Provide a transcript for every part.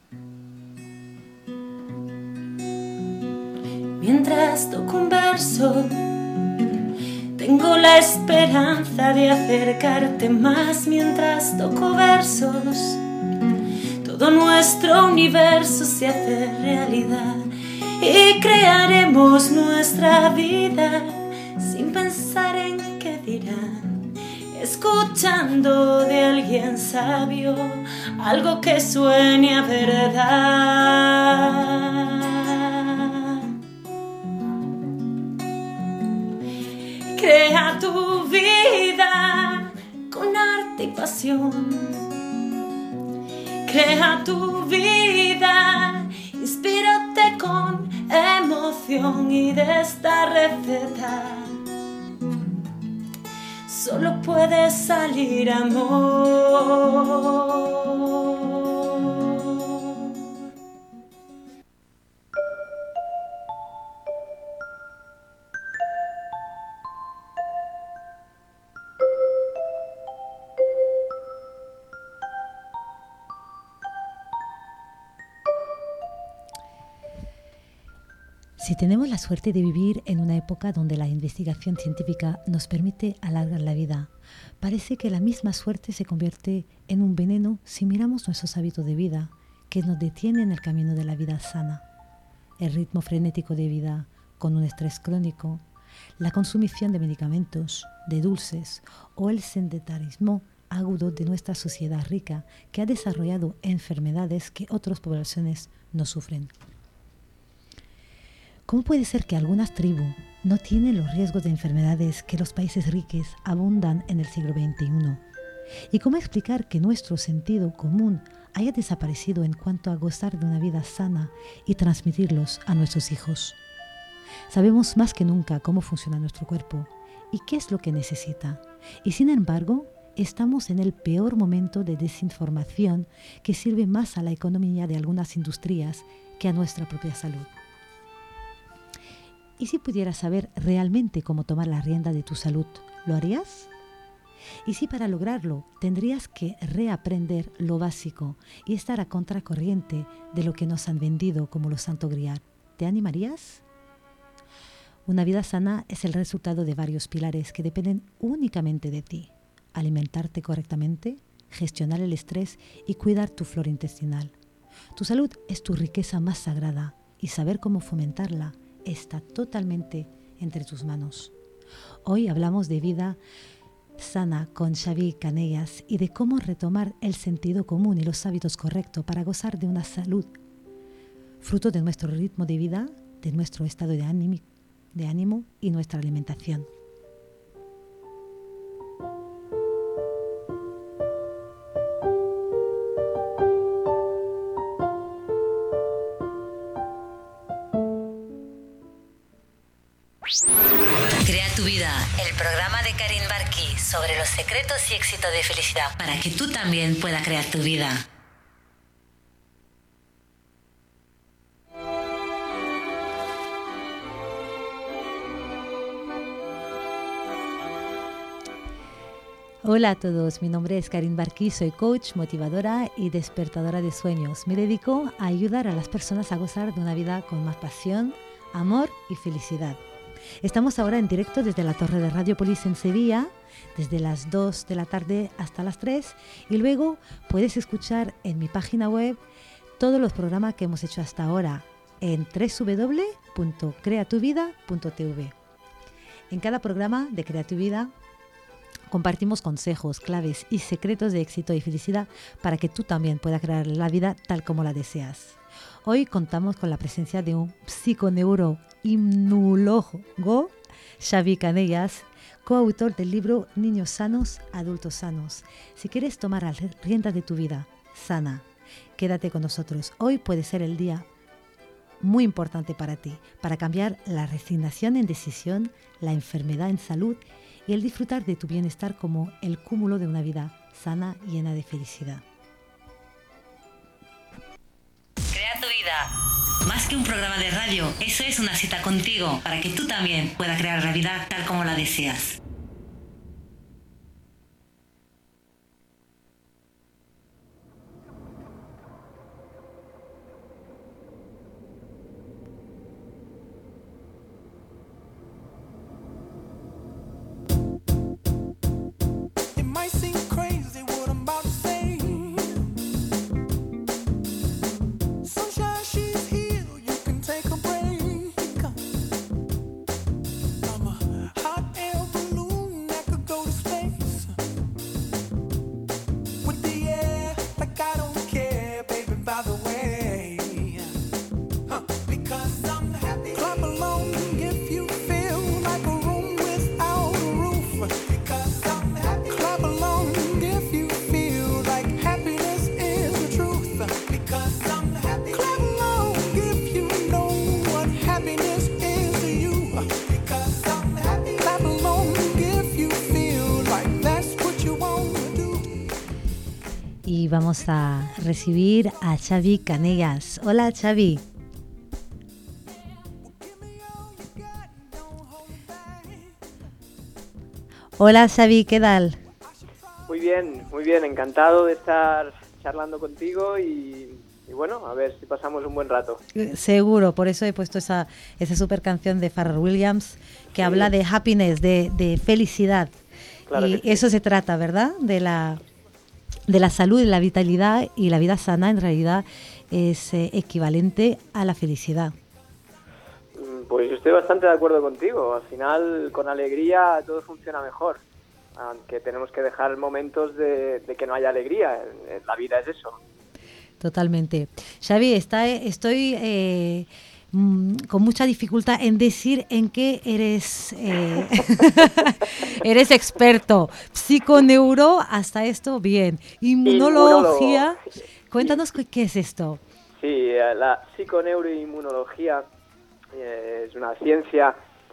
Mientras toco un verso, tengo la esperanza de acercarte más. Mientras toco versos, todo nuestro universo se hace realidad y crearemos nuestra vida sin pensar en qué dirán, escuchando de alguien sabio algo que suene a verdad. Crea tu vida con arte y pasión. Crea tu vida, inspírate con emoción, y de esta receta solo puede salir amor. Si tenemos la suerte de vivir en una época donde la investigación científica nos permite alargar la vida, parece que la misma suerte se convierte en un veneno si miramos nuestros hábitos de vida que nos detienen en el camino de la vida sana. El ritmo frenético de vida con un estrés crónico, la consumición de medicamentos, de dulces o el sedentarismo agudo de nuestra sociedad rica que ha desarrollado enfermedades que otras poblaciones no sufren. ¿Cómo puede ser que algunas tribus no tienen los riesgos de enfermedades que los países ricos abundan en el siglo XXI? ¿Y cómo explicar que nuestro sentido común haya desaparecido en cuanto a gozar de una vida sana y transmitirlos a nuestros hijos? Sabemos más que nunca cómo funciona nuestro cuerpo y qué es lo que necesita. Y sin embargo, estamos en el peor momento de desinformación que sirve más a la economía de algunas industrias que a nuestra propia salud. ¿Y si pudieras saber realmente cómo tomar la rienda de tu salud, lo harías? ¿Y si para lograrlo tendrías que reaprender lo básico y estar a contracorriente de lo que nos han vendido como los santo grial? ¿Te animarías? Una vida sana es el resultado de varios pilares que dependen únicamente de ti. Alimentarte correctamente, gestionar el estrés y cuidar tu flora intestinal. Tu salud es tu riqueza más sagrada y saber cómo fomentarla está totalmente entre tus manos. Hoy hablamos de vida sana con Xavi Canellas y de cómo retomar el sentido común y los hábitos correctos para gozar de una salud, fruto de nuestro ritmo de vida, de nuestro estado de ánimo y nuestra alimentación. Crea tu vida, el programa de Karin Barki sobre los secretos y éxito de felicidad para que tú también puedas crear tu vida. Hola a todos, mi nombre es Karin Barki, soy coach, motivadora y despertadora de sueños. Me dedico a ayudar a las personas a gozar de una vida con más pasión, amor y felicidad. Estamos ahora en directo desde la Torre de Radiopolis en Sevilla, desde las 2 de la tarde hasta las 3, y luego puedes escuchar en mi página web todos los programas que hemos hecho hasta ahora en www.creatuvida.tv. En cada programa de Crea tu Vida compartimos consejos, claves y secretos de éxito y felicidad para que tú también puedas crear la vida tal como la deseas. Hoy contamos con la presencia de un psiconeuroinmunólogo, Xavi Canellas, coautor del libro Niños sanos, adultos sanos. Si quieres tomar las riendas de tu vida sana, quédate con nosotros. Hoy puede ser el día muy importante para ti, para cambiar la resignación en decisión, la enfermedad en salud y el disfrutar de tu bienestar como el cúmulo de una vida sana y llena de felicidad. Crea tu vida. Más que un programa de radio, eso es una cita contigo para que tú también puedas crear la vida tal como la deseas. y vamos a recibir a Xavi Canegas. Hola, Xavi. Hola, Xavi, ¿qué tal? Muy bien, encantado de estar charlando contigo y bueno, a ver si pasamos un buen rato. Seguro, por eso he puesto esa super canción de Pharrell Williams que habla de happiness, de felicidad. Claro, y sí. Eso se trata, ¿verdad? De la salud, de la vitalidad, y la vida sana en realidad es equivalente a la felicidad. Pues estoy bastante de acuerdo contigo. Al final, con alegría todo funciona mejor. Aunque tenemos que dejar momentos de que no haya alegría. La vida es eso. Totalmente. Xavi, estoy con mucha dificultad en decir en qué eres eres experto. Psiconeuro, hasta esto bien. Inmunología. Cuéntanos qué es esto. Sí, la psiconeuroinmunología es una ciencia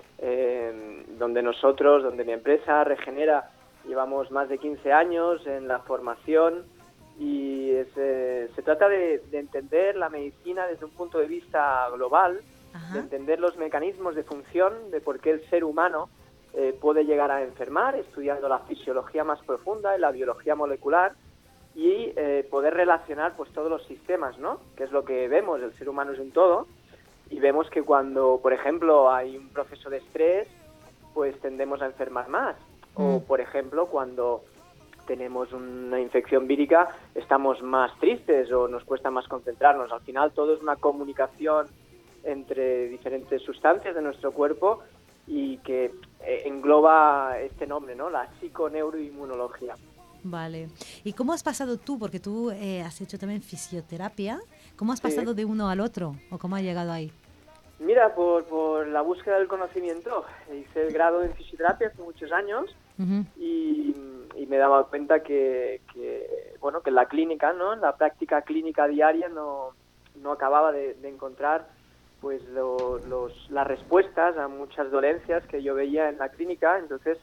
donde mi empresa Regenera llevamos más de 15 años en la formación y se trata de entender la medicina desde un punto de vista global, de entender los mecanismos de función de por qué el ser humano puede llegar a enfermar, estudiando la fisiología más profunda y la biología molecular y poder relacionar pues todos los sistemas, ¿no? Que es lo que vemos, el ser humano es un todo. Y vemos que cuando, por ejemplo, hay un proceso de estrés, pues tendemos a enfermar más. O, por ejemplo, cuando tenemos una infección vírica, estamos más tristes o nos cuesta más concentrarnos. Al final, todo es una comunicación entre diferentes sustancias de nuestro cuerpo y que engloba este nombre, ¿no? La psiconeuroinmunología. Vale. ¿Y cómo has pasado tú? Porque tú has hecho también fisioterapia. ¿Cómo has pasado de uno al otro? ¿O cómo has llegado ahí? Mira, por la búsqueda del conocimiento. Hice el grado en fisioterapia hace muchos años y me daba cuenta que en la clínica, ¿no? En la práctica clínica diaria no acababa de encontrar pues las respuestas a muchas dolencias que yo veía en la clínica. Entonces,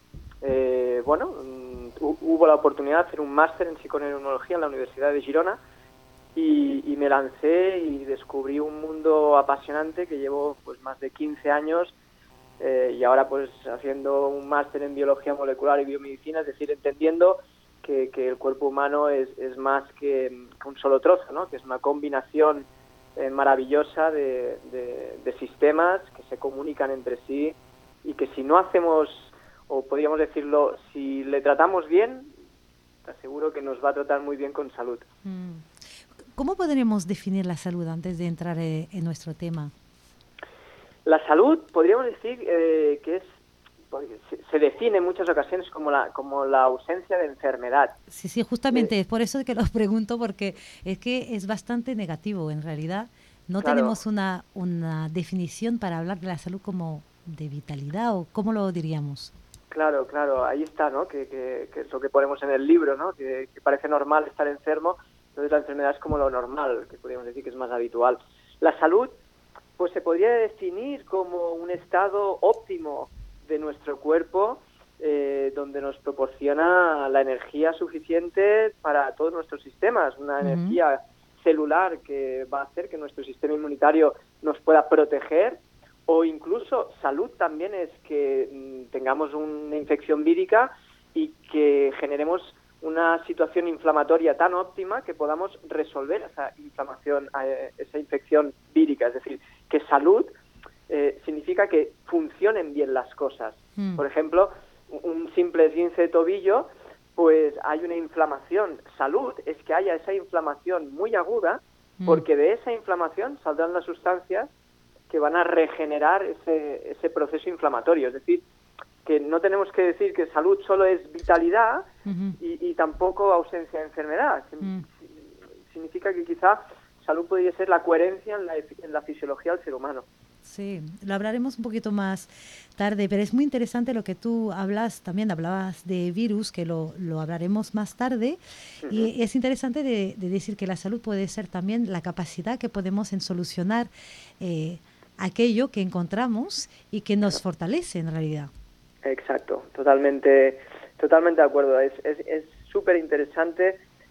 hubo la oportunidad de hacer un máster en psiconeuroinmunología en la Universidad de Girona y me lancé y descubrí un mundo apasionante que llevo pues más de 15 años y ahora pues haciendo un máster en biología molecular y biomedicina, es decir, entendiendo que el cuerpo humano es más que un solo trozo, ¿no? Que es una combinación maravillosa de sistemas que se comunican entre sí y que si no hacemos, o podríamos decirlo, si le tratamos bien, te aseguro que nos va a tratar muy bien con salud. ¿Cómo podremos definir la salud antes de entrar en nuestro tema? La salud, podríamos decir que se define en muchas ocasiones como la ausencia de enfermedad. Sí, justamente es por eso que los pregunto, porque es que es bastante negativo en realidad. No tenemos una definición para hablar de la salud como de vitalidad, o ¿cómo lo diríamos? Claro, ahí está, ¿no? Que es lo que ponemos en el libro, ¿no? Que parece normal estar enfermo, entonces la enfermedad es como lo normal, que podríamos decir que es más habitual. La salud, pues se podría definir como un estado óptimo de nuestro cuerpo, donde nos proporciona la energía suficiente para todos nuestros sistemas, una energía celular que va a hacer que nuestro sistema inmunitario nos pueda proteger, o incluso salud también es que tengamos una infección vírica y que generemos una situación inflamatoria tan óptima que podamos resolver esa inflamación, esa infección vírica. Es decir, que salud significa que funcionen bien las cosas. Por ejemplo, un simple esguince de tobillo, pues hay una inflamación. Salud es que haya esa inflamación muy aguda, porque de esa inflamación saldrán las sustancias que van a regenerar ese proceso inflamatorio. Es decir, que no tenemos que decir que salud solo es vitalidad y tampoco ausencia de enfermedad. Significa que quizá salud podría ser la coherencia en la fisiología del ser humano. Sí, lo hablaremos un poquito más tarde, pero es muy interesante lo que tú hablas, también hablabas de virus, que lo hablaremos más tarde, y es interesante de decir que la salud puede ser también la capacidad que podemos en solucionar aquello que encontramos y que nos fortalece en realidad. Exacto, totalmente de acuerdo. Es súper interesante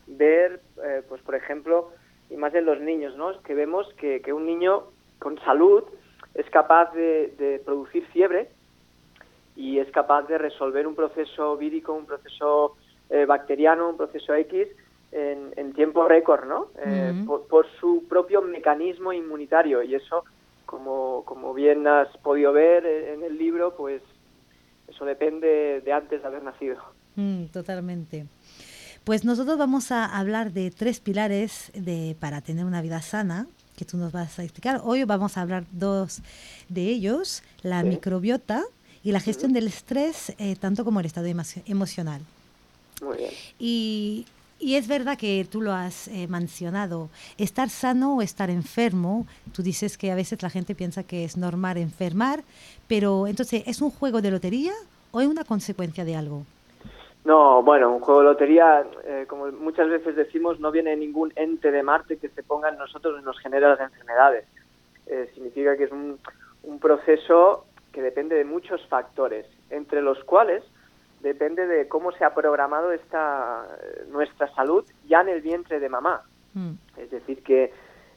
ver, pues por ejemplo, y más en los niños, ¿no? Que vemos que un niño con salud es capaz de producir fiebre y es capaz de resolver un proceso vírico, un proceso bacteriano, un proceso X en tiempo récord, ¿no? Por su propio mecanismo inmunitario, y eso, como bien has podido ver en el libro, pues eso depende de antes de haber nacido. Totalmente. Pues nosotros vamos a hablar de 3 pilares para tener una vida sana, que tú nos vas a explicar. Hoy vamos a hablar 2 de ellos, la Sí. microbiota y la gestión del estrés, tanto como el estado emocional. Muy bien. Y es verdad que tú lo has mencionado, estar sano o estar enfermo. Tú dices que a veces la gente piensa que es normal enfermar, pero entonces, ¿es un juego de lotería o es una consecuencia de algo? No, bueno, un juego de lotería, como muchas veces decimos, no viene ningún ente de Marte que se ponga en nosotros y nos genere las enfermedades. Significa que es un proceso que depende de muchos factores, entre los cuales depende de cómo se ha programado nuestra salud ya en el vientre de mamá. Es decir, que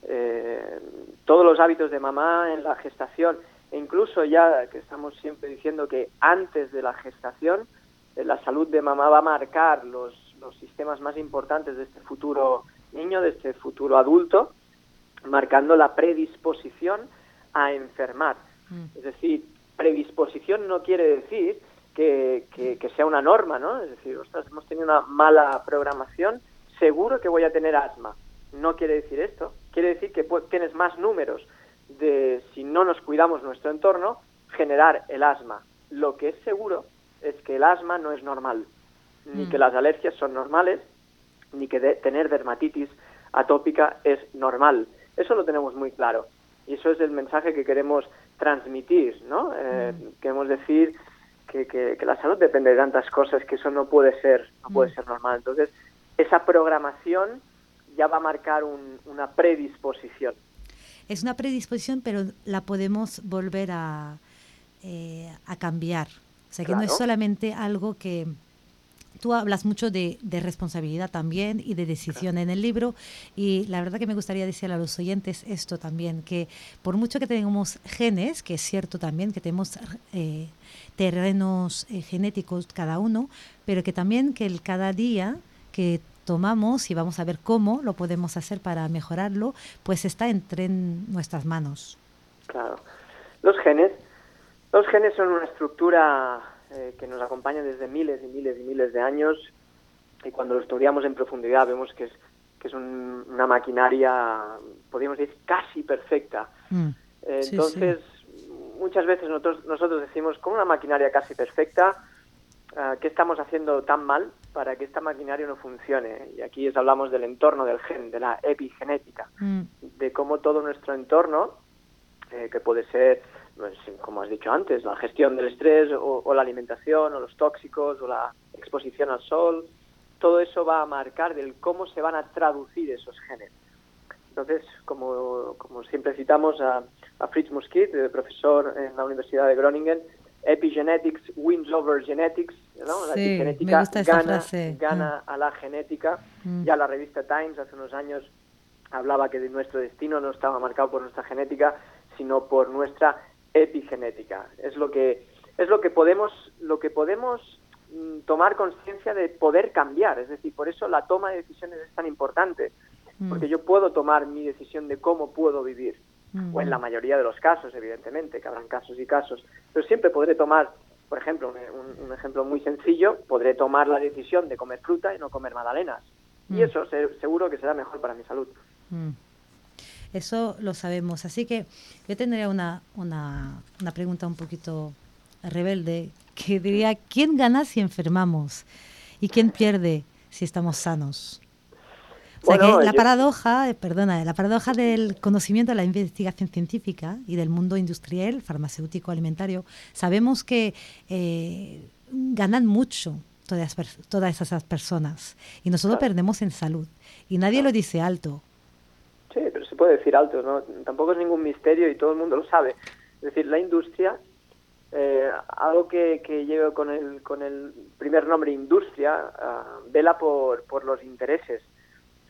todos los hábitos de mamá en la gestación, e incluso ya que estamos siempre diciendo que antes de la gestación, la salud de mamá va a marcar los sistemas más importantes de este futuro niño, de este futuro adulto, marcando la predisposición a enfermar. Es decir, predisposición no quiere decir que sea una norma, ¿no? Es decir, ostras, hemos tenido una mala programación, seguro que voy a tener asma. No quiere decir esto. Quiere decir que tienes más números de, si no nos cuidamos nuestro entorno, generar el asma. Lo que es seguro es que el asma no es normal, ni que las alergias son normales, ni que tener dermatitis atópica es normal. Eso lo tenemos muy claro. Y eso es el mensaje que queremos transmitir, ¿no? Queremos decir que la salud depende de tantas cosas que eso no puede ser normal. Entonces, esa programación ya va a marcar una predisposición. Es una predisposición, pero la podemos volver a cambiar. O sea, que no es solamente algo que... Tú hablas mucho de responsabilidad también y de decisión en el libro, y la verdad que me gustaría decir a los oyentes esto también, que por mucho que tengamos genes, que es cierto también que tenemos terrenos genéticos cada uno, pero que también que cada día que tomamos, y vamos a ver cómo lo podemos hacer para mejorarlo, pues está entre nuestras manos. Claro. Los genes son una estructura que nos acompaña desde miles y miles y miles de años, y cuando lo estudiamos en profundidad vemos que es una maquinaria, podríamos decir, casi perfecta. Entonces, muchas veces nosotros decimos, con una maquinaria casi perfecta, ¿qué estamos haciendo tan mal para que esta maquinaria no funcione? Y aquí hablamos del entorno del gen, de la epigenética, de cómo todo nuestro entorno, que puede ser, como has dicho antes, la gestión del estrés o la alimentación o los tóxicos o la exposición al sol, todo eso va a marcar del cómo se van a traducir esos genes. Entonces, como siempre citamos a Fritz Muskit, profesor en la Universidad de Groningen, epigenetics wins over genetics, ¿no? La epigenética me gusta esta frase. Gana a la genética. Ya la revista Times hace unos años hablaba que nuestro destino no estaba marcado por nuestra genética, sino por nuestra epigenética. Es lo que podemos tomar conciencia de poder cambiar. Es decir, por eso la toma de decisiones es tan importante, porque yo puedo tomar mi decisión de cómo puedo vivir, o en la mayoría de los casos, evidentemente, que habrán casos y casos, pero siempre podré tomar, por ejemplo, un ejemplo muy sencillo, podré tomar la decisión de comer fruta y no comer magdalenas, y eso seguro que será mejor para mi salud. Eso lo sabemos. Así que yo tendría una pregunta un poquito rebelde, que diría, ¿quién gana si enfermamos? ¿Y quién pierde si estamos sanos? O sea, que la paradoja del conocimiento de la investigación científica y del mundo industrial, farmacéutico, alimentario, sabemos que ganan mucho todas esas personas, y nosotros perdemos en salud, y nadie lo dice alto. Sí, pero se puede decir alto, ¿no? Tampoco es ningún misterio y todo el mundo lo sabe. Es decir, la industria, algo que lleva con el primer nombre industria, vela por los intereses.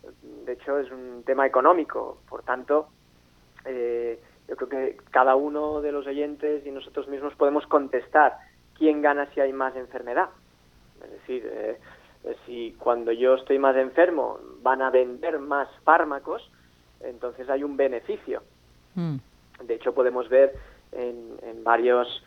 De hecho, es un tema económico. Por tanto, yo creo que cada uno de los oyentes y nosotros mismos podemos contestar quién gana si hay más enfermedad. Es decir, si cuando yo estoy más enfermo van a vender más fármacos, entonces hay un beneficio. De hecho, podemos ver en varios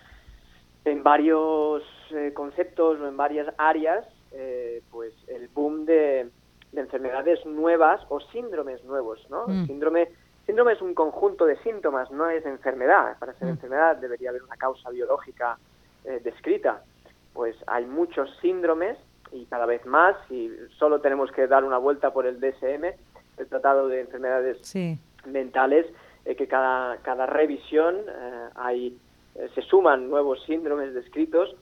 conceptos o en varias áreas pues el boom de enfermedades nuevas o síndromes nuevos, ¿no? Síndrome es un conjunto de síntomas, no es enfermedad. Para ser enfermedad debería haber una causa biológica descrita. Pues hay muchos síndromes y cada vez más, y solo tenemos que dar una vuelta por el DSM, el Tratado de Enfermedades Mentales, que cada revisión se suman nuevos síndromes descritos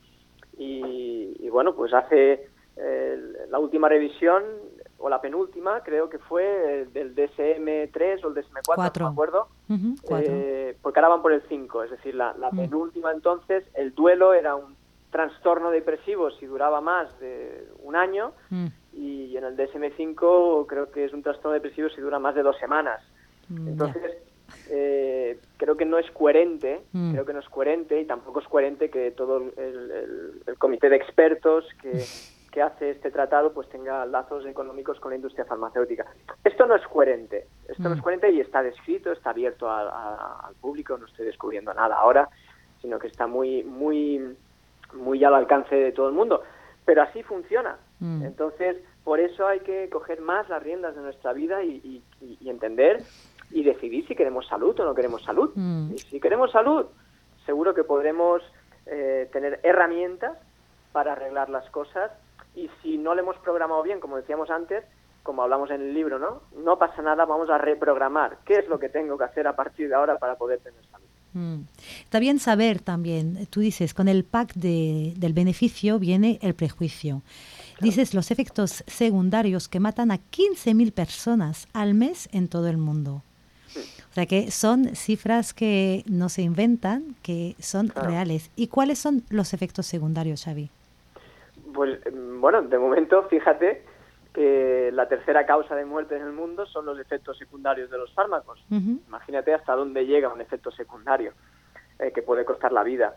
y bueno, pues hace la última revisión, o la penúltima, creo que fue del DSM-3 o el DSM-4, no me acuerdo, porque ahora van por el 5, es decir, la penúltima entonces, el duelo era un trastorno depresivo si duraba más de un año, y en el DSM-5 creo que es un trastorno depresivo si dura más de 2 semanas. Entonces, creo que no es coherente, y tampoco es coherente que todo el comité de expertos que hace este tratado pues tenga lazos económicos con la industria farmacéutica. Esto no es coherente, y está descrito, está abierto al público, no estoy descubriendo nada ahora, sino que está muy al alcance de todo el mundo, pero así funciona. Entonces, por eso hay que coger más las riendas de nuestra vida y entender y decidir si queremos salud o no queremos salud. Y si queremos salud, seguro que podremos tener herramientas para arreglar las cosas, y si no le hemos programado bien, como decíamos antes, como hablamos en el libro, no pasa nada, vamos a reprogramar qué es lo que tengo que hacer a partir de ahora para poder tener salud. Está bien saber también, tú dices, con el pack del beneficio viene el prejuicio. Claro. Dices los efectos secundarios que matan a 15.000 personas al mes en todo el mundo. O sea que son cifras que no se inventan, que son reales. ¿Y cuáles son los efectos secundarios, Xavi? Pues bueno, de momento, fíjate que la tercera causa de muerte en el mundo son los efectos secundarios de los fármacos. Imagínate hasta dónde llega un efecto secundario que puede costar la vida.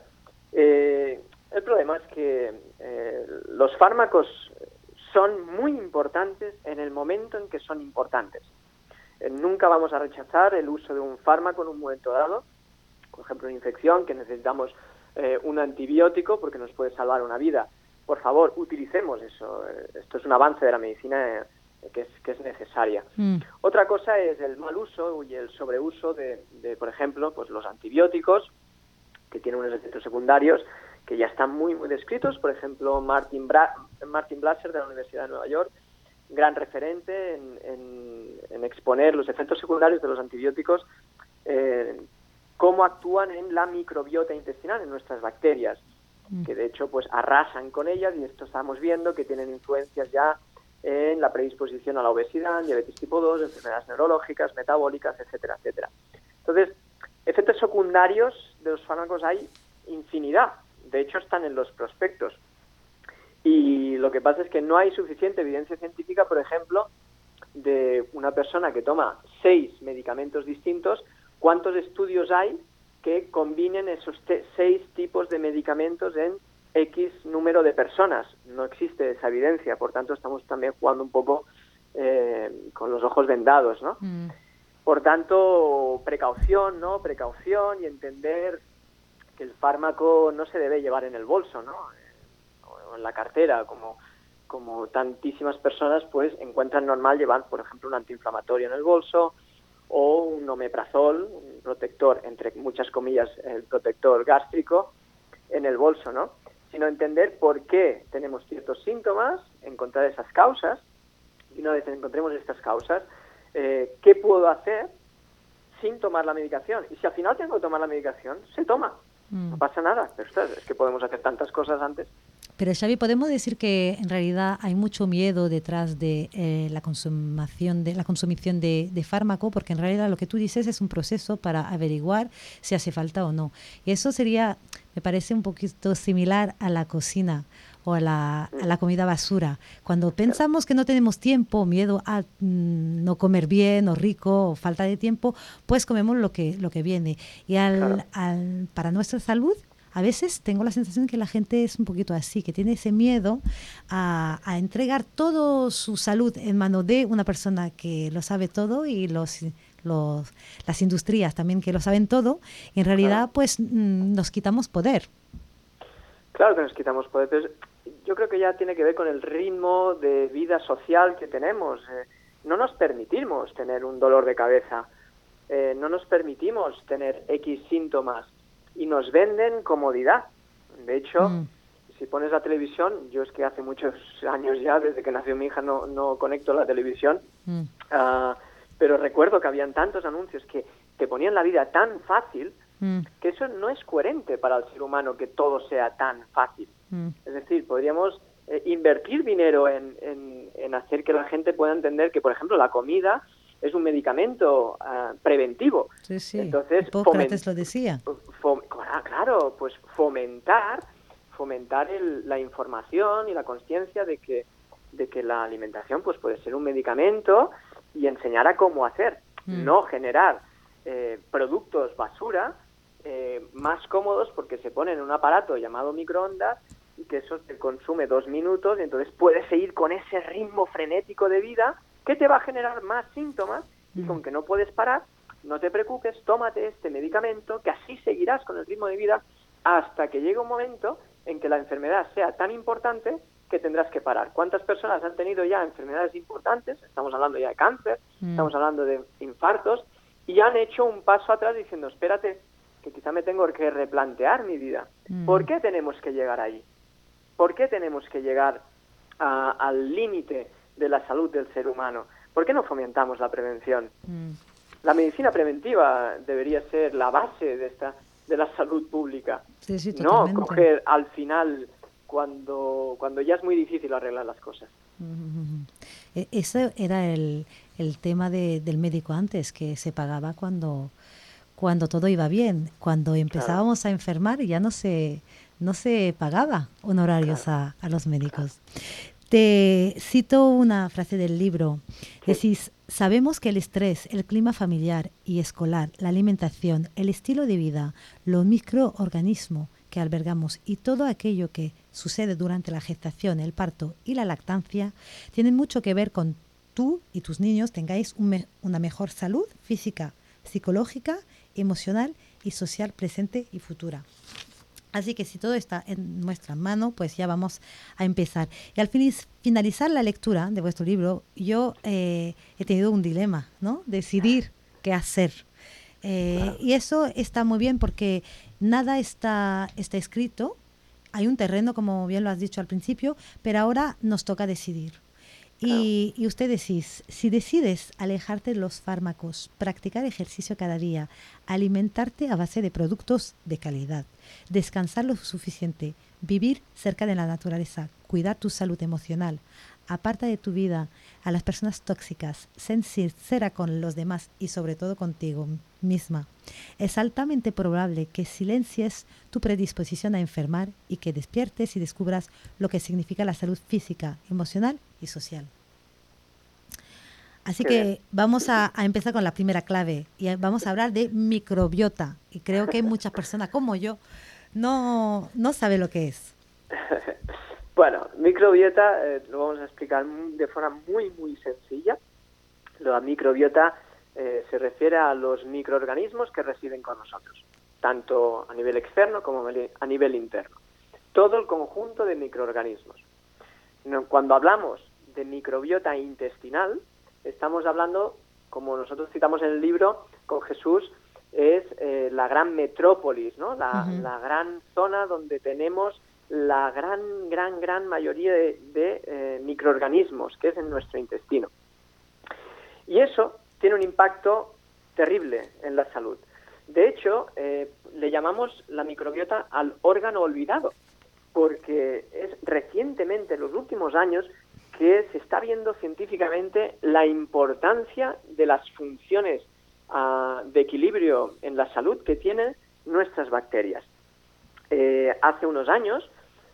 El problema es que los fármacos son muy importantes en el momento en que son importantes. Nunca vamos a rechazar el uso de un fármaco en un momento dado, por ejemplo, una infección que necesitamos un antibiótico porque nos puede salvar una vida. Por favor, utilicemos eso. Esto es un avance de la medicina que es necesaria. Otra cosa es el mal uso y el sobreuso de por ejemplo, pues los antibióticos, que tienen unos efectos secundarios que ya están muy descritos. Por ejemplo, Martin Blasser de la Universidad de Nueva York, gran referente en exponer los efectos secundarios de los antibióticos, cómo actúan en la microbiota intestinal, en nuestras bacterias, que de hecho pues arrasan con ellas, y esto estamos viendo que tienen influencias ya en la predisposición a la obesidad, diabetes tipo 2, enfermedades neurológicas, metabólicas, etcétera, etcétera. Entonces, efectos secundarios de los fármacos hay infinidad, de hecho están en los prospectos. Y lo que pasa es que no hay suficiente evidencia científica, por ejemplo, de una persona que toma 6 medicamentos distintos, ¿cuántos estudios hay que combinen esos 6 tipos de medicamentos en X número de personas? No existe esa evidencia, por tanto estamos también jugando un poco con los ojos vendados, ¿no? Por tanto, precaución y entender que el fármaco no se debe llevar en el bolso, ¿no? O en la cartera, como tantísimas personas pues encuentran normal llevar, por ejemplo, un antiinflamatorio en el bolso, o un omeprazol, un protector, entre muchas comillas, el protector gástrico, en el bolso, ¿no? Sino entender por qué tenemos ciertos síntomas, encontrar esas causas, y una vez encontremos estas causas, ¿qué puedo hacer sin tomar la medicación? Y si al final tengo que tomar la medicación, se toma. No pasa nada, pero es que podemos hacer tantas cosas antes. Pero Xavi, podemos decir que en realidad hay mucho miedo detrás de la consumición de fármaco, porque en realidad lo que tú dices es un proceso para averiguar si hace falta o no. Y eso sería, me parece un poquito similar a la cocina. o a la comida basura. Cuando pensamos que no tenemos tiempo, miedo a no comer bien o rico o falta de tiempo, pues comemos lo que viene. Y para nuestra salud, a veces tengo la sensación que la gente es un poquito así, que tiene ese miedo a entregar toda su salud en mano de una persona que lo sabe todo y las industrias también que lo saben todo. Y en realidad, pues nos quitamos poder. Claro que nos quitamos poder, pero yo creo que ya tiene que ver con el ritmo de vida social que tenemos. No nos permitimos tener un dolor de cabeza, no nos permitimos tener X síntomas y nos venden comodidad. De hecho, si pones la televisión, yo es que hace muchos años ya, desde que nació mi hija, no conecto la televisión, pero recuerdo que habían tantos anuncios que te ponían la vida tan fácil que eso no es coherente para el ser humano, que todo sea tan fácil. Es decir, podríamos invertir dinero en hacer que la gente pueda entender que, por ejemplo, la comida es un medicamento preventivo. Sí, sí. Entonces, Hipócrates lo decía. Claro, pues fomentar la información y la conciencia de que la alimentación pues puede ser un medicamento, y enseñar a cómo hacer, no generar productos basura más cómodos porque se ponen en un aparato llamado microondas y que eso te consume 2 minutos, y entonces puedes seguir con ese ritmo frenético de vida que te va a generar más síntomas, y con que no puedes parar, no te preocupes, tómate este medicamento, que así seguirás con el ritmo de vida hasta que llegue un momento en que la enfermedad sea tan importante que tendrás que parar. ¿Cuántas personas han tenido ya enfermedades importantes? Estamos hablando ya de cáncer, estamos hablando de infartos, y han hecho un paso atrás diciendo, espérate, que quizá me tengo que replantear mi vida. ¿Por qué tenemos que llegar ahí? ¿Por qué tenemos que llegar al límite de la salud del ser humano? ¿Por qué no fomentamos la prevención? La medicina preventiva debería ser la base de la salud pública. Sí, sí, no totalmente. coger al final cuando ya es muy difícil arreglar las cosas. Ese era el tema del médico antes, que se pagaba cuando todo iba bien. Cuando empezábamos a enfermar ya no se pagaba honorarios a los médicos. Te cito una frase del libro. Decís, sabemos que el estrés, el clima familiar y escolar, la alimentación, el estilo de vida, los microorganismos que albergamos y todo aquello que sucede durante la gestación, el parto y la lactancia tienen mucho que ver con tú y tus niños tengáis una mejor salud física, psicológica, emocional y social presente y futura. Así que si todo está en nuestra mano, pues ya vamos a empezar. Y al finalizar la lectura de vuestro libro, yo he tenido un dilema, ¿no? Decidir qué hacer. Y eso está muy bien porque nada está escrito. Hay un terreno, como bien lo has dicho al principio, pero ahora nos toca decidir. Y usted decís, si decides alejarte de los fármacos, practicar ejercicio cada día, alimentarte a base de productos de calidad, descansar lo suficiente, vivir cerca de la naturaleza, cuidar tu salud emocional, aparta de tu vida a las personas tóxicas, sé sincera con los demás y sobre todo contigo misma, es altamente probable que silencies tu predisposición a enfermar y que despiertes y descubras lo que significa la salud física, emocional y social. Así que vamos a empezar con la primera clave y vamos a hablar de microbiota. Y creo que muchas personas como yo no saben lo que es. Bueno, microbiota lo vamos a explicar de forma muy, muy sencilla. La microbiota se refiere a los microorganismos que residen con nosotros, tanto a nivel externo como a nivel interno. Todo el conjunto de microorganismos. Cuando hablamos de microbiota intestinal, estamos hablando, como nosotros citamos en el libro con Jesús, es la gran metrópolis, ¿no? La gran zona donde tenemos la gran mayoría de microorganismos, que es en nuestro intestino. Y eso tiene un impacto terrible en la salud. De hecho, le llamamos la microbiota al órgano olvidado, porque es recientemente, en los últimos años, que se está viendo científicamente la importancia de las funciones de equilibrio en la salud que tienen nuestras bacterias. Hace unos años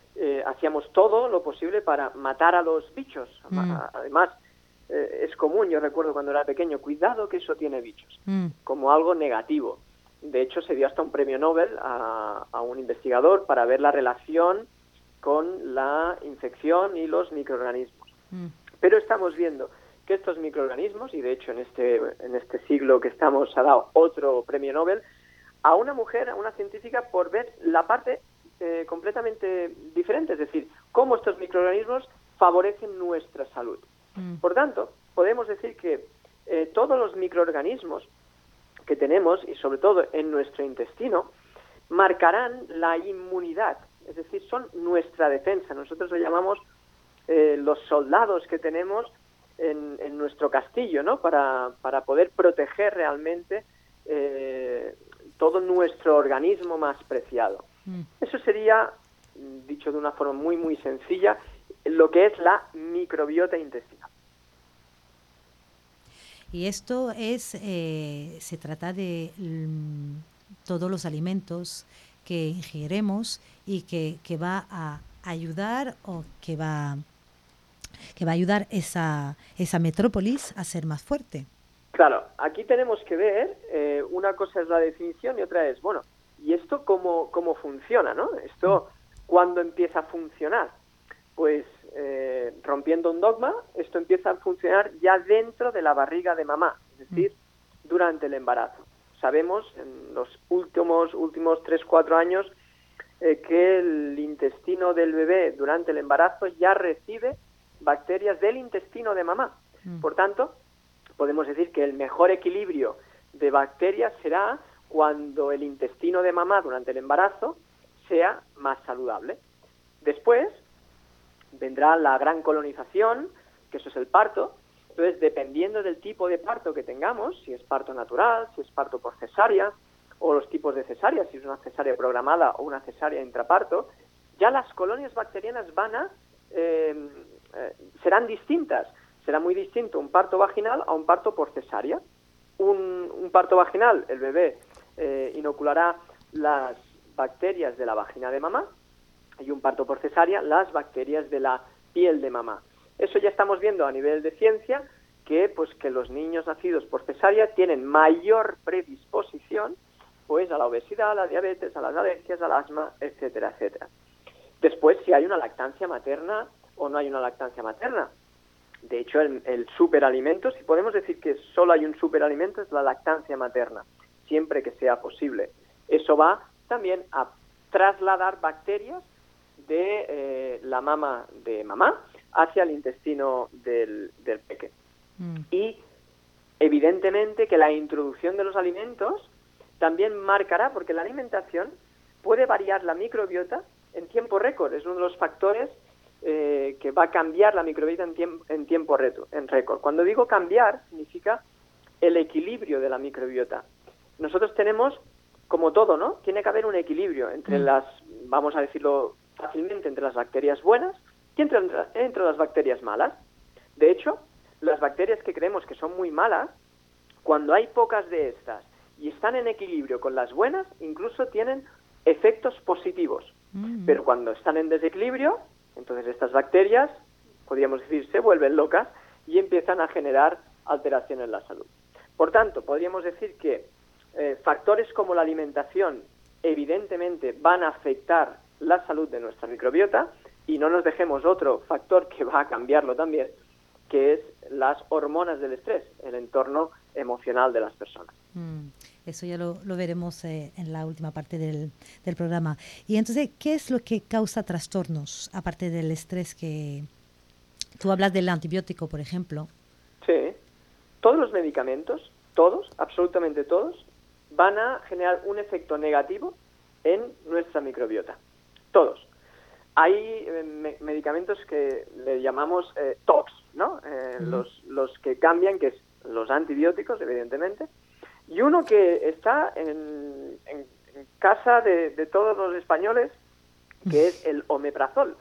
hacíamos todo lo posible para matar a los bichos. Además, es común, yo recuerdo cuando era pequeño, cuidado que eso tiene bichos, como algo negativo. De hecho, se dio hasta un premio Nobel a un investigador para ver la relación con la infección y los microorganismos. Pero estamos viendo que estos microorganismos, y de hecho en este siglo que estamos ha dado otro premio Nobel a una mujer, a una científica, por ver la parte completamente diferente, es decir, cómo estos microorganismos favorecen nuestra salud. Por tanto, podemos decir que todos los microorganismos que tenemos, y sobre todo en nuestro intestino, marcarán la inmunidad, es decir, son nuestra defensa. Nosotros lo llamamos los soldados que tenemos en nuestro castillo, ¿no? Para poder proteger realmente todo nuestro organismo más preciado. Eso sería, dicho de una forma muy, muy sencilla, lo que es la microbiota intestinal. Y esto se trata de todos los alimentos que ingiremos y que va a ayudar o que va a ayudar esa metrópolis a ser más fuerte. Claro, aquí tenemos que ver, una cosa es la definición y otra es, bueno, ¿y esto cómo funciona, no? Esto, ¿cuándo empieza a funcionar? Pues rompiendo un dogma, esto empieza a funcionar ya dentro de la barriga de mamá, es decir, durante el embarazo. Sabemos en los últimos 3-4 años que el intestino del bebé durante el embarazo ya recibe bacterias del intestino de mamá. Por tanto, podemos decir que el mejor equilibrio de bacterias será cuando el intestino de mamá durante el embarazo sea más saludable. Después vendrá la gran colonización, que eso es el parto. Entonces, dependiendo del tipo de parto que tengamos, si es parto natural, si es parto por cesárea, o los tipos de cesárea, si es una cesárea programada o una cesárea intraparto, ya las colonias bacterianas serán distintas. Será muy distinto un parto vaginal a un parto por cesárea. Un parto vaginal, el bebé inoculará las bacterias de la vagina de mamá, y un parto por cesárea, las bacterias de la piel de mamá. Eso ya estamos viendo a nivel de ciencia, que los niños nacidos por cesárea tienen mayor predisposición pues a la obesidad, a la diabetes, a las alergias, al asma, etcétera, etcétera. Después, si hay una lactancia materna o no hay una lactancia materna. De hecho, el superalimento, si podemos decir que solo hay un superalimento, es la lactancia materna, siempre que sea posible. Eso va también a trasladar bacterias de la mama de mamá hacia el intestino del peque. Y evidentemente que la introducción de los alimentos también marcará, porque la alimentación puede variar la microbiota en tiempo récord. Es uno de los factores que va a cambiar la microbiota en tiempo récord. Cuando digo cambiar, significa el equilibrio de la microbiota. Nosotros tenemos, como todo, ¿no? Tiene que haber un equilibrio entre vamos a decirlo fácilmente, entre las bacterias buenas y entre las bacterias malas. De hecho, las bacterias que creemos que son muy malas, cuando hay pocas de estas y están en equilibrio con las buenas, incluso tienen efectos positivos. Pero cuando están en desequilibrio, entonces estas bacterias, podríamos decir, se vuelven locas y empiezan a generar alteraciones en la salud. Por tanto, podríamos decir que factores como la alimentación evidentemente van a afectar la salud de nuestra microbiota, y no nos dejemos otro factor que va a cambiarlo también, que es las hormonas del estrés, el entorno emocional de las personas. Eso ya lo veremos en la última parte del programa. Y entonces, ¿qué es lo que causa trastornos, aparte del estrés que tú hablas del antibiótico, por ejemplo? Sí, todos los medicamentos, todos, absolutamente todos, van a generar un efecto negativo en nuestra microbiota. Todos. Hay medicamentos que le llamamos TOX, ¿no? Los que cambian, que es los antibióticos, evidentemente, y uno que está en casa de todos los españoles, que es el omeprazol.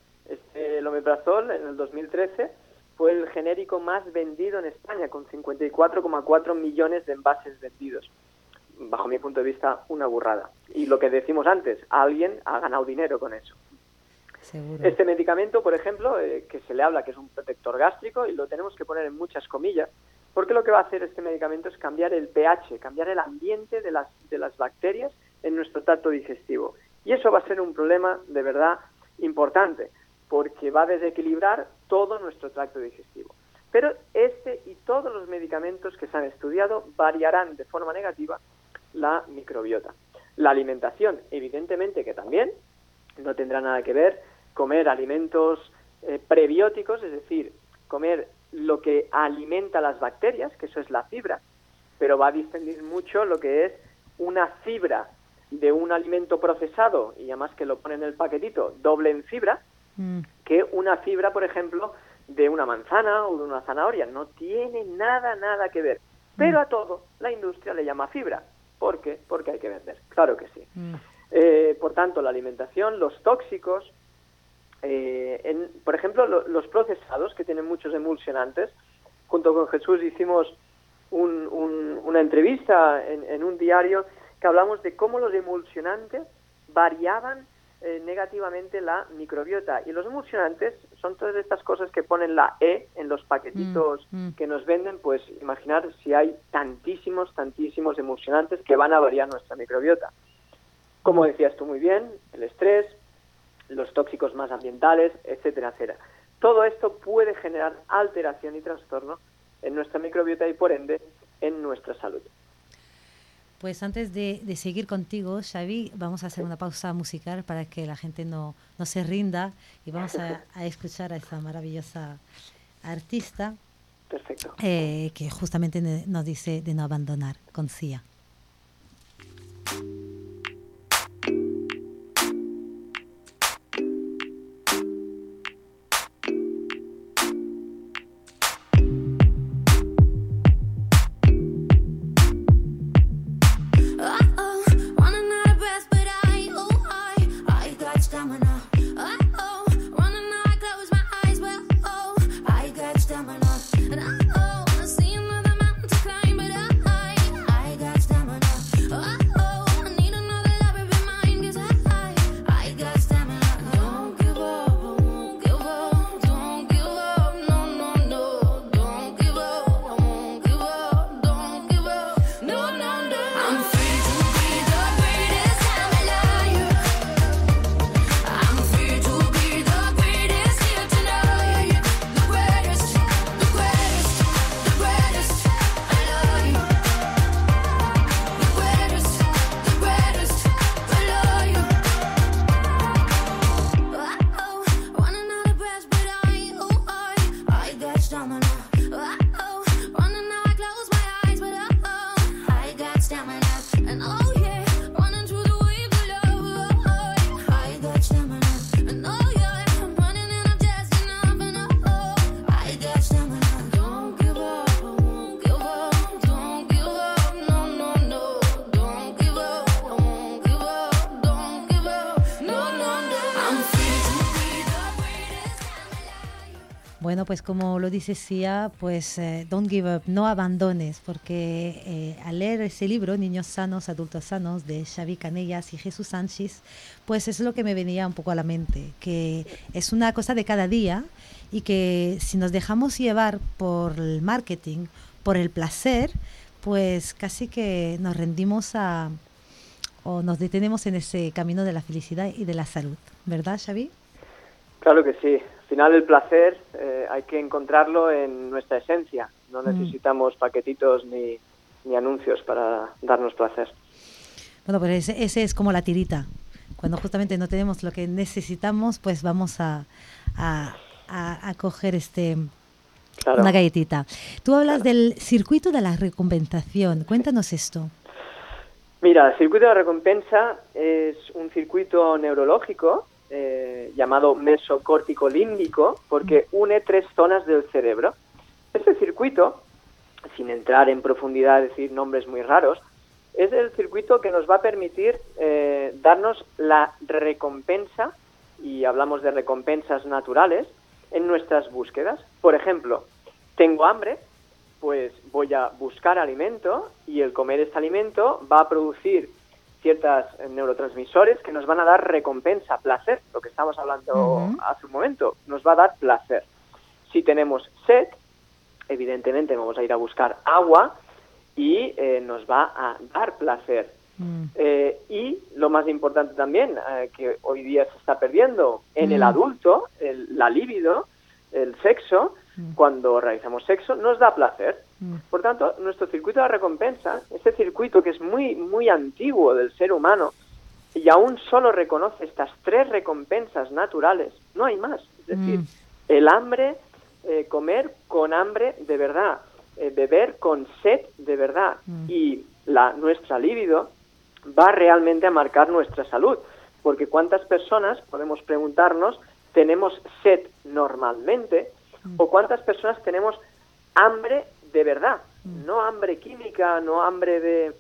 El omeprazol, en el 2013, fue el genérico más vendido en España, con 54,4 millones de envases vendidos. Bajo mi punto de vista, una burrada. Y lo que decimos antes, alguien ha ganado dinero con eso. Seguro. Este medicamento, por ejemplo, que se le habla que es un protector gástrico, y lo tenemos que poner en muchas comillas, porque lo que va a hacer este medicamento es cambiar el pH, cambiar el ambiente de las bacterias en nuestro tracto digestivo. Y eso va a ser un problema de verdad importante, porque va a desequilibrar todo nuestro tracto digestivo. Pero este y todos los medicamentos que se han estudiado variarán de forma negativa la microbiota. La alimentación, evidentemente que también, no tendrá nada que ver comer alimentos prebióticos, es decir, comer lo que alimenta las bacterias, que eso es la fibra, pero va a distinguir mucho lo que es una fibra de un alimento procesado, y además que lo pone en el paquetito, doble en fibra, que una fibra, por ejemplo, de una manzana o de una zanahoria. No tiene nada que ver. Pero a todo la industria le llama fibra. ¿Por qué? Porque hay que vender. Claro que sí. Por tanto, la alimentación, los tóxicos, por ejemplo, los procesados, que tienen muchos emulsionantes. Junto con Jesús hicimos una entrevista en un diario que hablamos de cómo los emulsionantes variaban negativamente la microbiota. Y los emulsionantes son todas estas cosas que ponen la E en los paquetitos que nos venden. Pues imaginar si hay tantísimos emulsionantes que van a variar nuestra microbiota. Como decías tú muy bien, el estrés, los tóxicos más ambientales, etcétera, etcétera. Todo esto puede generar alteración y trastorno en nuestra microbiota y por ende en nuestra salud. Pues antes de seguir contigo, Xavi, vamos a hacer una pausa musical para que la gente no se rinda, y vamos a escuchar a esta maravillosa artista. Perfecto. Que justamente nos dice de no abandonar, con Sia. Bueno, pues como lo dice Sia, pues don't give up, no abandones, porque al leer ese libro, Niños Sanos, Adultos Sanos, de Xavi Canellas y Jesús Sánchez, pues es lo que me venía un poco a la mente, que es una cosa de cada día y que si nos dejamos llevar por el marketing, por el placer, pues casi que nos rendimos o nos detenemos en ese camino de la felicidad y de la salud, ¿verdad, Xavi? Claro que sí. Al final el placer hay que encontrarlo en nuestra esencia. No necesitamos paquetitos ni anuncios para darnos placer. Bueno, pues ese es como la tirita. Cuando justamente no tenemos lo que necesitamos, pues vamos a coger claro, una galletita. Tú hablas del circuito de la recompensación. Cuéntanos esto. Mira, el circuito de la recompensa es un circuito neurológico llamado mesocórtico límbico, porque une 3 zonas del cerebro. Este circuito, sin entrar en profundidad, decir nombres muy raros, es el circuito que nos va a permitir darnos la recompensa, y hablamos de recompensas naturales, en nuestras búsquedas. Por ejemplo, tengo hambre, pues voy a buscar alimento, y el comer este alimento va a producir ciertos neurotransmisores que nos van a dar recompensa, placer, lo que estamos hablando hace un momento, nos va a dar placer. Si tenemos sed, evidentemente vamos a ir a buscar agua y nos va a dar placer. Y lo más importante también, que hoy día se está perdiendo en el adulto, la libido, el sexo, cuando realizamos sexo, nos da placer. Por tanto, nuestro circuito de recompensa, este circuito que es muy, muy antiguo del ser humano, y aún solo reconoce estas 3 recompensas naturales, no hay más. Es decir, el hambre, comer con hambre de verdad, beber con sed de verdad, y nuestra libido va realmente a marcar nuestra salud. Porque ¿cuántas personas, podemos preguntarnos, tenemos sed normalmente, o cuántas personas tenemos hambre de verdad? No hambre química, no hambre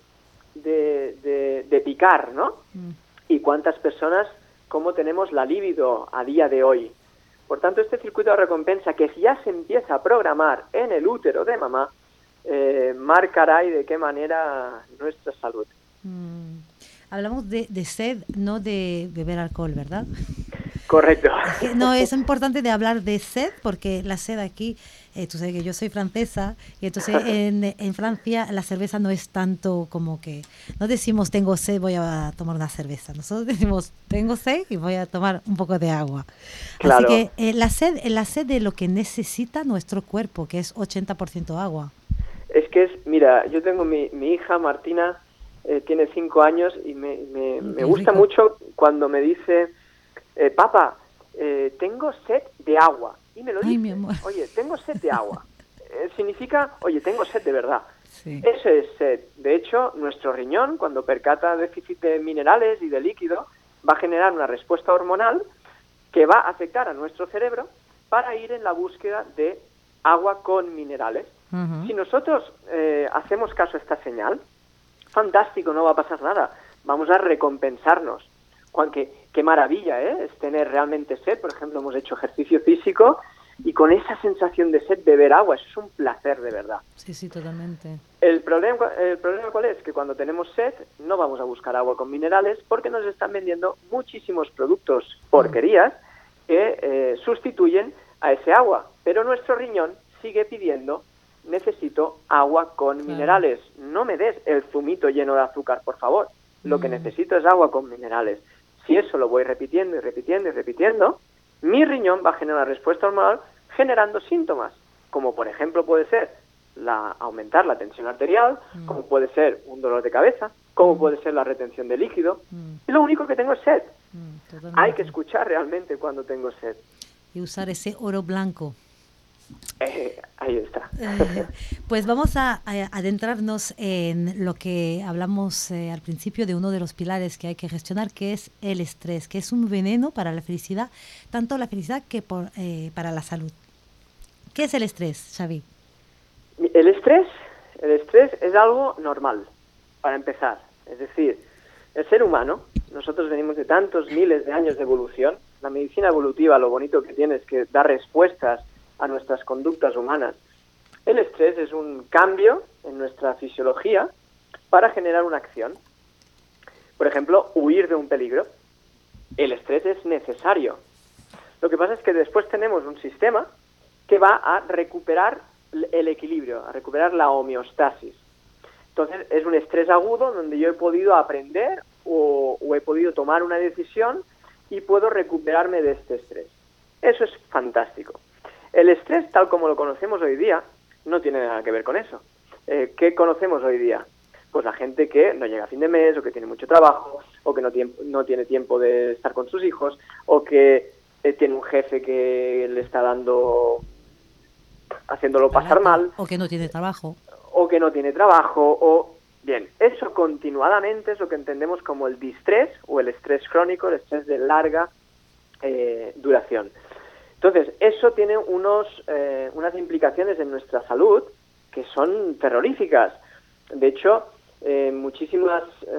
de picar, ¿no? Y cuántas personas, cómo tenemos la libido a día de hoy. Por tanto, este circuito de recompensa que ya se empieza a programar en el útero de mamá, marcará y de qué manera nuestra salud. Hablamos de sed, no de beber alcohol, ¿verdad? Correcto. No, es importante de hablar de sed, porque la sed aquí, tú sabes que yo soy francesa, y entonces en Francia la cerveza no es tanto como que, no decimos tengo sed, voy a tomar una cerveza. Nosotros decimos tengo sed y voy a tomar un poco de agua. Claro. Así que la sed de lo que necesita nuestro cuerpo, que es 80% agua. Es que mira, yo tengo mi hija Martina, tiene 5 años y me gusta mucho cuando me dice, papá, tengo sed de agua. Y me lo dice, mi amor. Oye, tengo sed de agua. Significa, oye, tengo sed de verdad. Sí. Eso es sed. De hecho, nuestro riñón, cuando percata déficit de minerales y de líquido, va a generar una respuesta hormonal que va a afectar a nuestro cerebro para ir en la búsqueda de agua con minerales. Si nosotros hacemos caso a esta señal, fantástico, no va a pasar nada. Vamos a recompensarnos. Qué maravilla, es tener realmente sed. Por ejemplo, hemos hecho ejercicio físico y con esa sensación de sed, beber agua, eso es un placer de verdad. Sí, totalmente. El problema ¿cuál es? Que cuando tenemos sed no vamos a buscar agua con minerales porque nos están vendiendo muchísimos productos porquerías que sustituyen a ese agua. Pero nuestro riñón sigue pidiendo, necesito agua con minerales. No me des el zumito lleno de azúcar, por favor. Lo que necesito es agua con minerales. Si eso lo voy repitiendo y repitiendo y repitiendo, mi riñón va a generar una respuesta hormonal generando síntomas, como por ejemplo puede ser aumentar la tensión arterial, como puede ser un dolor de cabeza, como puede ser la retención de líquido, y lo único que tengo es sed. Hay que escuchar realmente cuando tengo sed. Y usar ese oro blanco. Ahí está. Pues vamos a adentrarnos en lo que hablamos al principio de uno de los pilares que hay que gestionar, que es el estrés, que es un veneno para la felicidad, tanto la felicidad que para la salud. ¿Qué es el estrés, Xavi? El estrés es algo normal, para empezar. Es decir, el ser humano, nosotros venimos de tantos miles de años de evolución. La medicina evolutiva, lo bonito que tiene es que da respuestas a nuestras conductas humanas. El estrés es un cambio en nuestra fisiología para generar una acción. Por ejemplo, huir de un peligro. El estrés es necesario. Lo que pasa es que después tenemos un sistema que va a recuperar el equilibrio, a recuperar la homeostasis. Entonces, es un estrés agudo donde yo he podido aprender o he podido tomar una decisión y puedo recuperarme de este estrés. Eso es fantástico. El estrés, tal como lo conocemos hoy día, no tiene nada que ver con eso. ¿Qué conocemos hoy día? Pues la gente que no llega a fin de mes, o que tiene mucho trabajo, o que no tiene tiempo de estar con sus hijos, o que tiene un jefe que le está haciéndolo pasar mal. O que no tiene trabajo. Bien, eso continuadamente es lo que entendemos como el distrés, o el estrés crónico, el estrés de larga duración. Entonces, eso tiene unas implicaciones en nuestra salud que son terroríficas. De hecho, muchísimas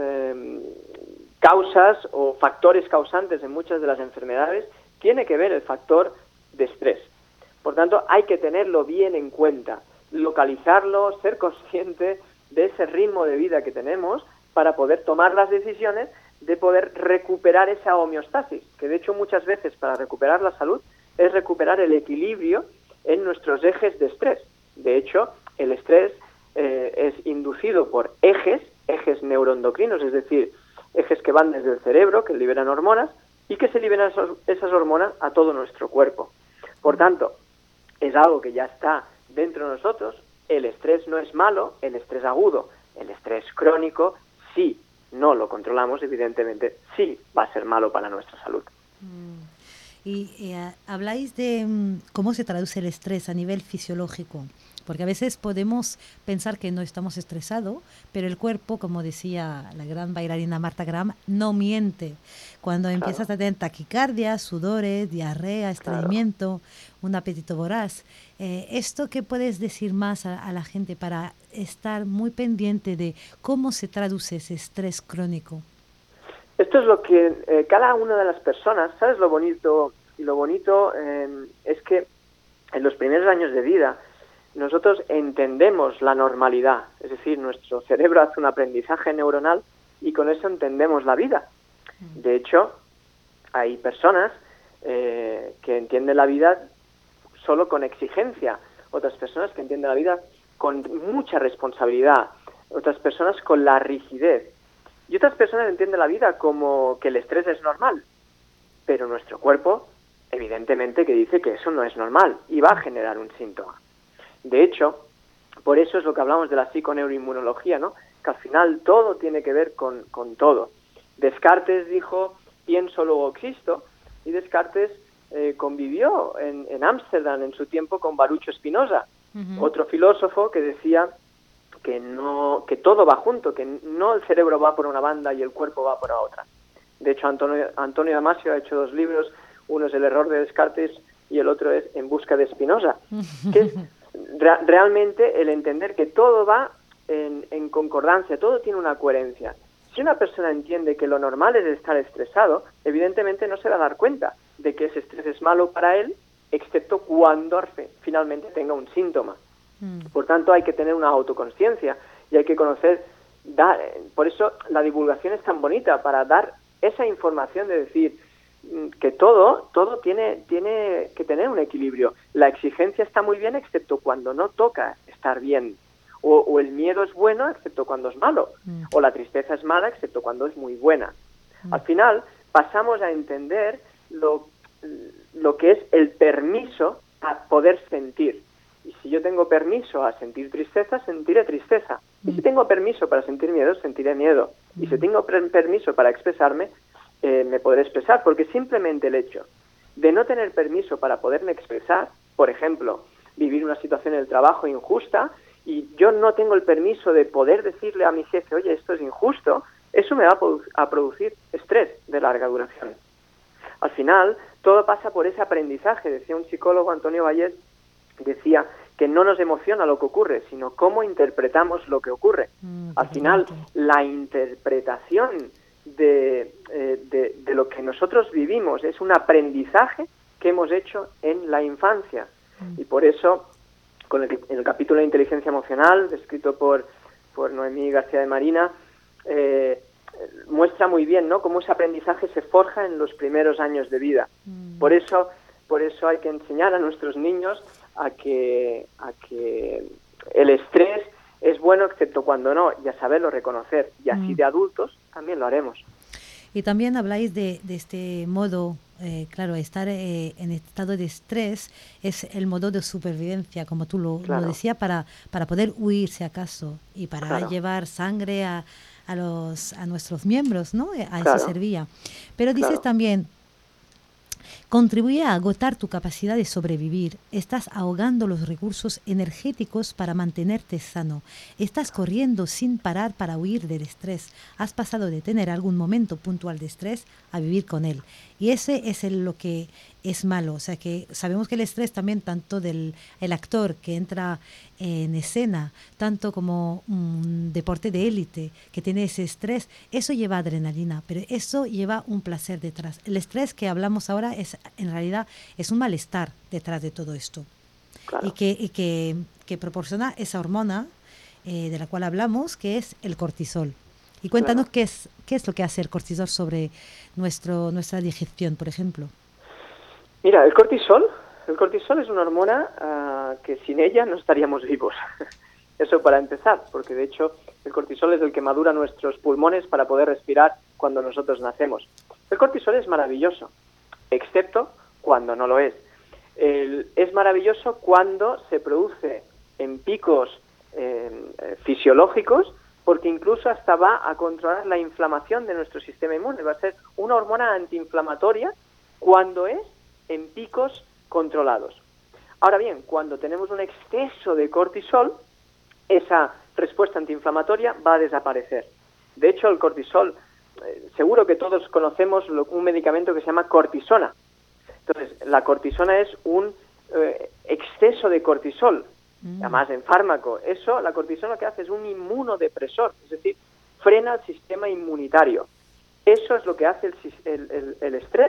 causas o factores causantes en muchas de las enfermedades tiene que ver el factor de estrés. Por tanto, hay que tenerlo bien en cuenta, localizarlo, ser consciente de ese ritmo de vida que tenemos para poder tomar las decisiones de poder recuperar esa homeostasis, que de hecho muchas veces para recuperar la salud es recuperar el equilibrio en nuestros ejes de estrés. De hecho, el estrés es inducido por ejes neuroendocrinos, es decir, ejes que van desde el cerebro, que liberan hormonas, y que se liberan esas hormonas a todo nuestro cuerpo. Por tanto, es algo que ya está dentro de nosotros. El estrés no es malo, el estrés agudo, el estrés crónico, si no lo controlamos, evidentemente, sí va a ser malo para nuestra salud. Y habláis de cómo se traduce el estrés a nivel fisiológico, porque a veces podemos pensar que no estamos estresados, pero el cuerpo, como decía la gran bailarina Martha Graham, no miente. Cuando empiezas a tener taquicardia, sudores, diarrea, estreñimiento, un apetito voraz, ¿esto qué puedes decir más a la gente para estar muy pendiente de cómo se traduce ese estrés crónico? Esto es lo que cada una de las personas, ¿sabes lo bonito? Y lo bonito es que en los primeros años de vida nosotros entendemos la normalidad, es decir, nuestro cerebro hace un aprendizaje neuronal y con eso entendemos la vida. De hecho, hay personas que entienden la vida solo con exigencia, otras personas que entienden la vida con mucha responsabilidad, otras personas con la rigidez. Y otras personas entienden la vida como que el estrés es normal, pero nuestro cuerpo, evidentemente, que dice que eso no es normal y va a generar un síntoma. De hecho, por eso es lo que hablamos de la psiconeuroinmunología, ¿no? Que al final todo tiene que ver con todo. Descartes dijo, pienso, luego existo, y Descartes convivió en Ámsterdam en su tiempo con Baruch Spinoza, otro filósofo que decía que todo va junto, que no el cerebro va por una banda y el cuerpo va por la otra. De hecho, Antonio Damasio ha hecho 2 libros, uno es El error de Descartes y el otro es En busca de Spinoza, que es realmente el entender que todo va en concordancia, todo tiene una coherencia. Si una persona entiende que lo normal es estar estresado, evidentemente no se va a dar cuenta de que ese estrés es malo para él, excepto cuando finalmente tenga un síntoma. Por tanto, hay que tener una autoconsciencia y hay que conocer, por eso la divulgación es tan bonita, para dar esa información de decir que todo tiene que tener un equilibrio. La exigencia está muy bien, excepto cuando no toca estar bien. O el miedo es bueno, excepto cuando es malo. O la tristeza es mala, excepto cuando es muy buena. Al final, pasamos a entender lo que es el permiso a poder sentir. Y si yo tengo permiso a sentir tristeza, sentiré tristeza. Y si tengo permiso para sentir miedo, sentiré miedo. Y si tengo permiso para expresarme, me podré expresar. Porque simplemente el hecho de no tener permiso para poderme expresar, por ejemplo, vivir una situación en el trabajo injusta, y yo no tengo el permiso de poder decirle a mi jefe, oye, esto es injusto, eso me va a producir estrés de larga duración. Al final, todo pasa por ese aprendizaje. Decía un psicólogo, Antonio Vallés, decía que no nos emociona lo que ocurre, sino cómo interpretamos lo que ocurre. Al final, la interpretación de lo que nosotros vivimos es un aprendizaje que hemos hecho en la infancia. Y por eso, con el capítulo de inteligencia emocional, escrito por Noemí García de Marina, muestra muy bien, ¿no?, cómo ese aprendizaje se forja en los primeros años de vida. Por eso hay que enseñar a nuestros niños a que el estrés es bueno, excepto cuando no, y a saberlo reconocer. Y así de adultos también lo haremos. Y también habláis de este modo, claro, estar en estado de estrés es el modo de supervivencia, como tú lo decías, para poder huir, si acaso, y para llevar sangre a nuestros miembros, ¿no? A eso servía. Pero dices también, contribuye a agotar tu capacidad de sobrevivir. Estás ahogando los recursos energéticos para mantenerte sano. Estás corriendo sin parar para huir del estrés. Has pasado de tener algún momento puntual de estrés a vivir con él. Y ese es lo que es malo. O sea, que sabemos que el estrés también, tanto del el actor que entra en escena, tanto como un deporte de élite que tiene ese estrés, eso lleva adrenalina, pero eso lleva un placer detrás. El estrés que hablamos ahora en realidad es un malestar detrás de todo esto. Claro. Y que proporciona esa hormona de la cual hablamos, que es el cortisol. Y cuéntanos qué es lo que hace el cortisol sobre nuestra digestión, por ejemplo. Mira, el cortisol es una hormona que sin ella no estaríamos vivos. Eso para empezar, porque de hecho el cortisol es el que madura nuestros pulmones para poder respirar cuando nosotros nacemos. El cortisol es maravilloso, excepto cuando no lo es. Es maravilloso cuando se produce en picos fisiológicos, porque incluso hasta va a controlar la inflamación de nuestro sistema inmune. Va a ser una hormona antiinflamatoria cuando es en picos controlados. Ahora bien, cuando tenemos un exceso de cortisol, esa respuesta antiinflamatoria va a desaparecer. De hecho, el cortisol, seguro que todos conocemos un medicamento que se llama cortisona. Entonces, la cortisona es un exceso de cortisol, además en fármaco. La cortisona lo que hace es un inmunodepresor, es decir, frena el sistema inmunitario. Eso es lo que hace el estrés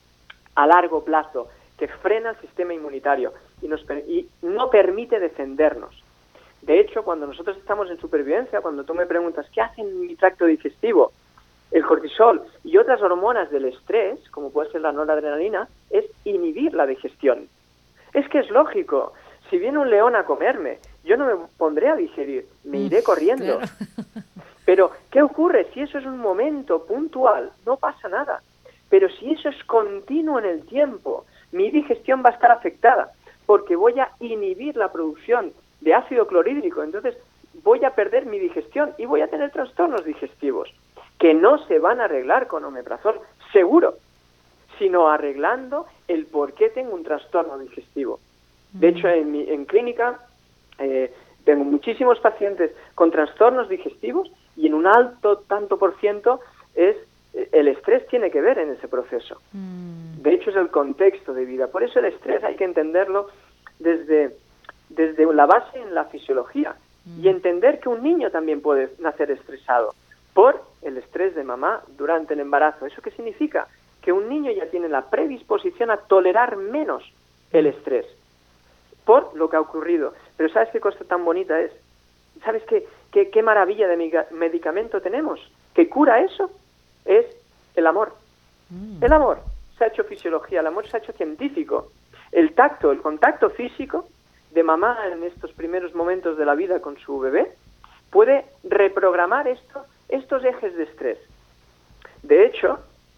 a largo plazo, que frena el sistema inmunitario y no permite defendernos. De hecho, cuando nosotros estamos en supervivencia, cuando tú me preguntas ¿qué hace en mi tracto digestivo? El cortisol y otras hormonas del estrés, como puede ser la noradrenalina, es inhibir la digestión. Es que es lógico. Si viene un león a comerme, yo no me pondré a digerir, me iré corriendo. Claro. Pero, ¿qué ocurre? Si eso es un momento puntual, no pasa nada. Pero si eso es continuo en el tiempo, mi digestión va a estar afectada, porque voy a inhibir la producción de ácido clorhídrico, entonces voy a perder mi digestión y voy a tener trastornos digestivos que no se van a arreglar con omeprazol, seguro, sino arreglando el por qué tengo un trastorno digestivo. De hecho, en clínica tengo muchísimos pacientes con trastornos digestivos y en un alto tanto por ciento el estrés tiene que ver en ese proceso. De hecho, es el contexto de vida. Por eso el estrés hay que entenderlo desde la base en la fisiología y entender que un niño también puede nacer estresado por el estrés de mamá durante el embarazo. ¿Eso qué significa? Que un niño ya tiene la predisposición a tolerar menos el estrés por lo que ha ocurrido. Pero ¿sabes qué cosa tan bonita es? ¿Sabes qué maravilla de medicamento tenemos que cura eso? Es el amor. El amor se ha hecho fisiología, el amor se ha hecho científico. El contacto físico de mamá en estos primeros momentos de la vida con su bebé puede reprogramar estos ejes de estrés. De hecho,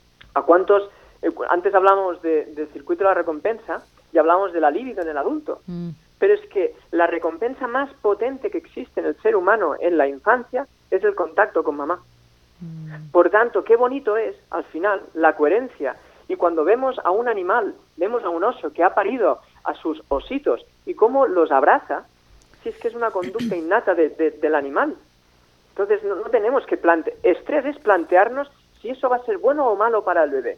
antes hablamos del circuito de la recompensa y hablamos de la libido en el adulto, pero es que la recompensa más potente que existe en el ser humano en la infancia es el contacto con mamá. Por tanto, qué bonito es, al final, la coherencia. Y cuando vemos a un animal, vemos a un oso que ha parido a sus ositos y cómo los abraza, si es que es una conducta innata del animal. Entonces, no tenemos que estrés es plantearnos si eso va a ser bueno o malo para el bebé.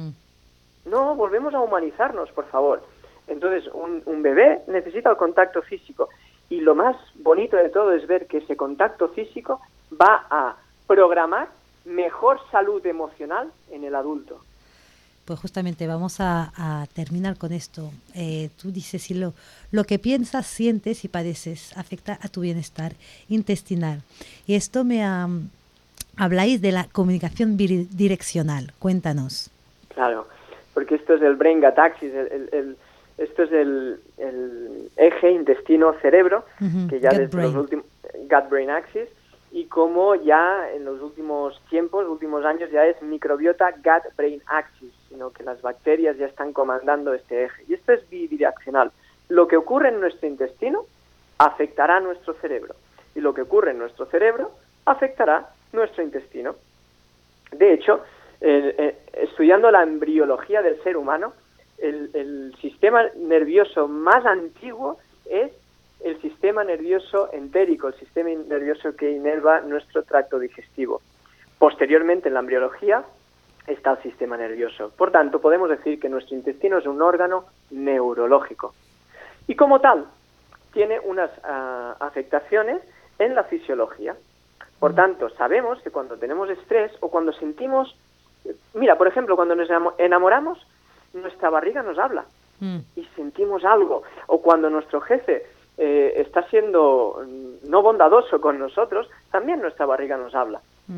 No, volvemos a humanizarnos, por favor. Entonces, un bebé necesita el contacto físico. Y lo más bonito de todo es ver que ese contacto físico va a programar mejor salud emocional en el adulto. Pues justamente vamos a terminar con esto. Tú dices, si lo que piensas, sientes y padeces afecta a tu bienestar intestinal. Y esto habláis de la comunicación bidireccional. Cuéntanos. Claro, porque esto es el brain gut axis, esto es el eje intestino-cerebro, que ya desde los últimos gut-brain axis, y como ya en los últimos tiempos, últimos años, ya es microbiota gut-brain axis, sino que las bacterias ya están comandando este eje. Y esto es bidireccional. Lo que ocurre en nuestro intestino afectará a nuestro cerebro, y lo que ocurre en nuestro cerebro afectará nuestro intestino. De hecho, estudiando la embriología del ser humano, el sistema nervioso más antiguo es el sistema nervioso entérico, el sistema nervioso que inerva nuestro tracto digestivo. Posteriormente, en la embriología, está el sistema nervioso. Por tanto, podemos decir que nuestro intestino es un órgano neurológico. Y como tal, tiene unas afectaciones en la fisiología. Por tanto, sabemos que cuando tenemos estrés o cuando sentimos... Mira, por ejemplo, cuando nos enamoramos, nuestra barriga nos habla y sentimos algo. O cuando nuestro jefe está siendo no bondadoso con nosotros, también nuestra barriga nos habla.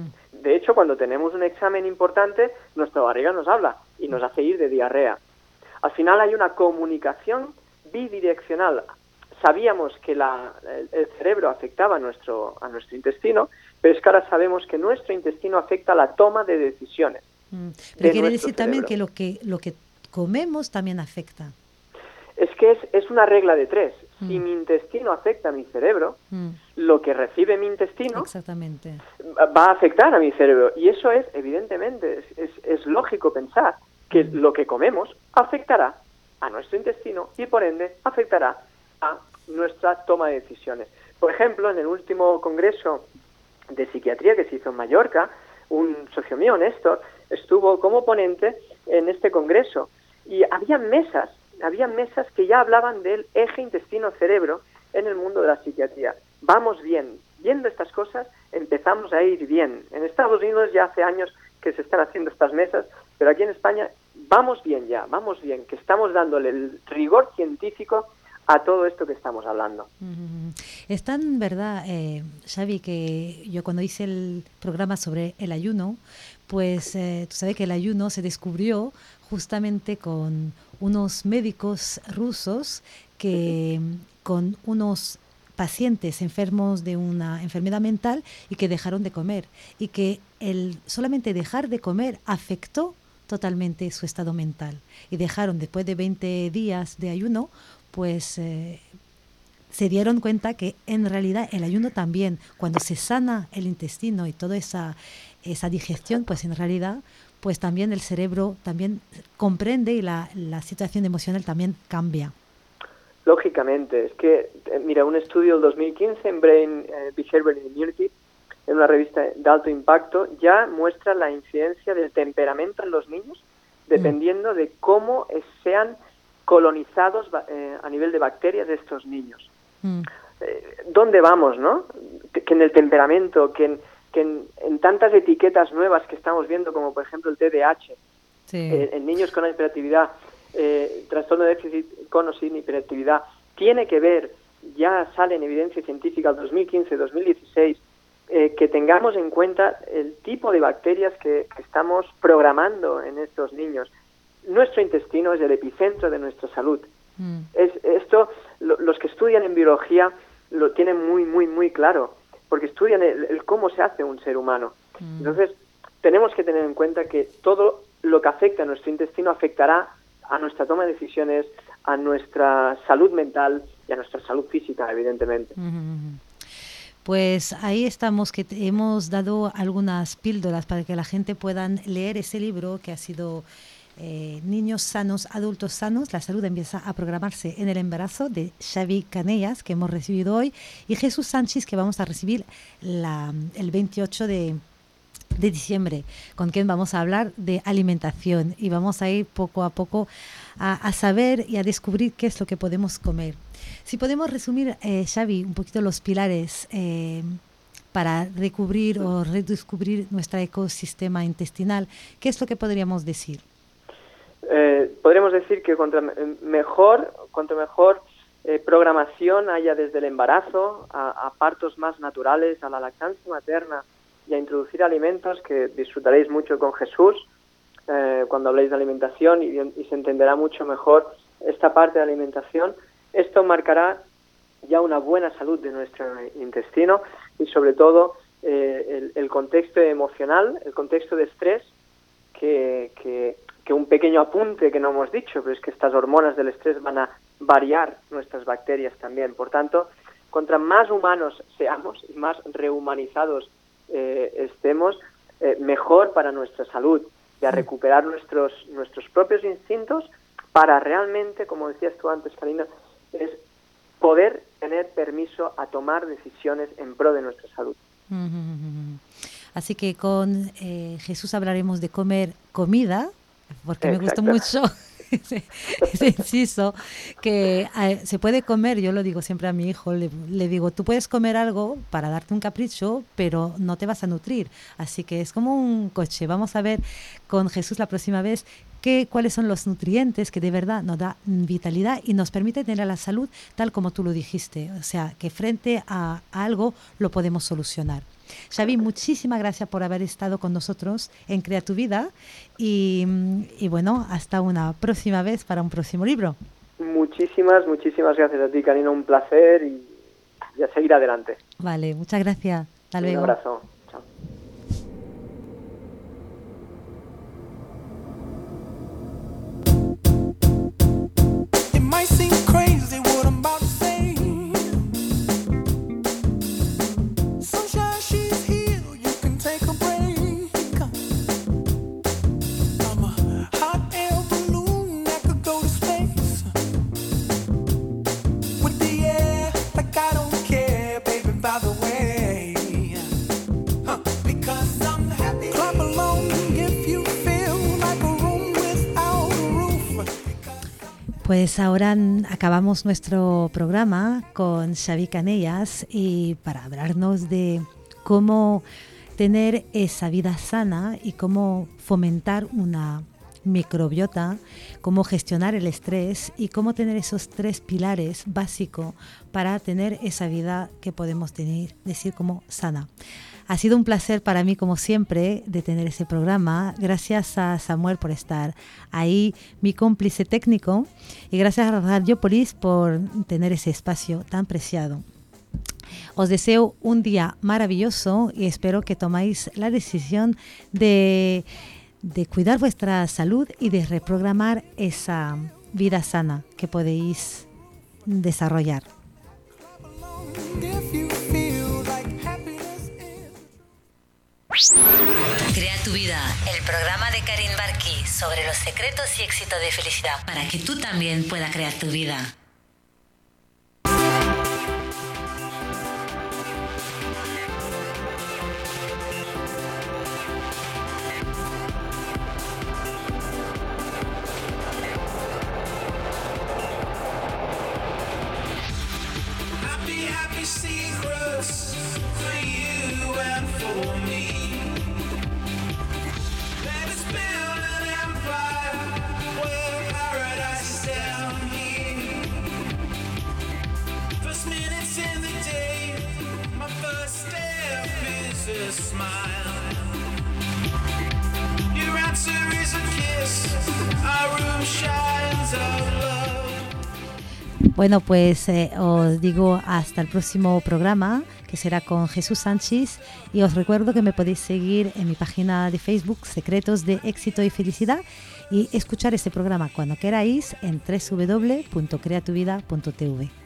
De hecho, cuando tenemos un examen importante, nuestra barriga nos habla y nos hace ir de diarrea. Al final hay una comunicación bidireccional. Sabíamos que el cerebro afectaba a nuestro intestino, pero es que ahora sabemos que nuestro intestino afecta a la toma de decisiones. Pero quiere decir también que lo que comemos también afecta. Es que es una regla de 3. Si mi intestino afecta a mi cerebro, lo que recibe mi intestino exactamente va a afectar a mi cerebro. Y eso es, evidentemente, es lógico pensar que lo que comemos afectará a nuestro intestino y, por ende, afectará a nuestra toma de decisiones. Por ejemplo, en el último congreso de psiquiatría que se hizo en Mallorca, un socio mío, Néstor, estuvo como ponente en este congreso y había mesas que ya hablaban del eje intestino-cerebro en el mundo de la psiquiatría. Vamos bien. Viendo estas cosas, empezamos a ir bien. En Estados Unidos ya hace años que se están haciendo estas mesas, pero aquí en España vamos bien, que estamos dándole el rigor científico a todo esto que estamos hablando. Es tan verdad, Xavi, que yo cuando hice el programa sobre el ayuno, pues tú sabes que el ayuno se descubrió justamente con unos médicos rusos que con unos pacientes enfermos de una enfermedad mental y que dejaron de comer y que el solamente dejar de comer afectó totalmente su estado mental y dejaron después de 20 días de ayuno pues se dieron cuenta que en realidad el ayuno también, cuando se sana el intestino y toda esa digestión, pues en realidad pues también el cerebro también comprende y la situación emocional también cambia. Lógicamente, es que, mira, un estudio del 2015 en Brain Behavior and Immunity, en una revista de alto impacto, ya muestra la incidencia del temperamento en los niños, dependiendo de cómo sean colonizados a nivel de bacterias de estos niños. ¿Dónde vamos, no? Que en el temperamento, que en tantas etiquetas nuevas que estamos viendo, como por ejemplo el TDAH, sí. En niños con hiperactividad, trastorno de déficit con o sin hiperactividad, tiene que ver, ya sale en evidencia científica el 2015-2016, que tengamos en cuenta el tipo de bacterias que estamos programando en estos niños. Nuestro intestino es el epicentro de nuestra salud. Esto, los que estudian en biología lo tienen muy, muy, muy claro, porque estudian el cómo se hace un ser humano. Entonces, tenemos que tener en cuenta que todo lo que afecta a nuestro intestino afectará a nuestra toma de decisiones, a nuestra salud mental y a nuestra salud física, evidentemente. Pues ahí estamos, que hemos dado algunas píldoras para que la gente pueda leer ese libro que ha sido Niños sanos, adultos sanos, la salud empieza a programarse en el embarazo, de Xavi Canellas, que hemos recibido hoy, y Jesús Sánchez, que vamos a recibir el 28 de diciembre, con quien vamos a hablar de alimentación y vamos a ir poco a poco a saber y a descubrir qué es lo que podemos comer. Si podemos resumir, Xavi, un poquito los pilares para recubrir o redescubrir nuestro ecosistema intestinal, ¿qué es lo que podríamos decir? Podríamos decir que contra mejor programación haya desde el embarazo a partos más naturales, a la lactancia materna y a introducir alimentos que disfrutaréis mucho con Jesús cuando habléis de alimentación y se entenderá mucho mejor esta parte de alimentación. Esto marcará ya una buena salud de nuestro intestino y sobre todo el contexto emocional, el contexto de estrés que un pequeño apunte que no hemos dicho, pero es que estas hormonas del estrés van a variar nuestras bacterias también. Por tanto, contra más humanos seamos y más rehumanizados estemos, mejor para nuestra salud, y a recuperar nuestros propios instintos para realmente, como decías tú antes, Karina, es poder tener permiso a tomar decisiones en pro de nuestra salud. Así que con Jesús hablaremos de comer comida, porque me gustó mucho ese inciso, que se puede comer, yo lo digo siempre a mi hijo, le digo, tú puedes comer algo para darte un capricho, pero no te vas a nutrir, así que es como un coche. Vamos a ver con Jesús la próxima vez cuáles son los nutrientes que de verdad nos da vitalidad y nos permite tener la salud tal como tú lo dijiste, o sea, que frente a algo lo podemos solucionar. Xavi, muchísimas gracias por haber estado con nosotros en Crea tu Vida y bueno, hasta una próxima vez para un próximo libro. Muchísimas gracias a ti, Karina, un placer y a seguir adelante. Vale, muchas gracias. Hasta luego. Un abrazo. Chao. Pues ahora acabamos nuestro programa con Xavi Canellas y para hablarnos de cómo tener esa vida sana y cómo fomentar una microbiota, cómo gestionar el estrés y cómo tener esos 3 pilares básicos para tener esa vida que podemos decir como sana. Ha sido un placer para mí, como siempre, de tener ese programa. Gracias a Samuel por estar ahí, mi cómplice técnico, y gracias a Radiopolis por tener ese espacio tan preciado. Os deseo un día maravilloso y espero que tomáis la decisión de cuidar vuestra salud y de reprogramar esa vida sana que podéis desarrollar. Crea tu vida, el programa de Karin Barki sobre los secretos y éxito de felicidad para que tú también puedas crear tu vida. Bueno, pues os digo hasta el próximo programa, que será con Jesús Sánchez, y os recuerdo que me podéis seguir en mi página de Facebook, Secretos de Éxito y Felicidad, y escuchar este programa cuando queráis en www.creatuvida.tv.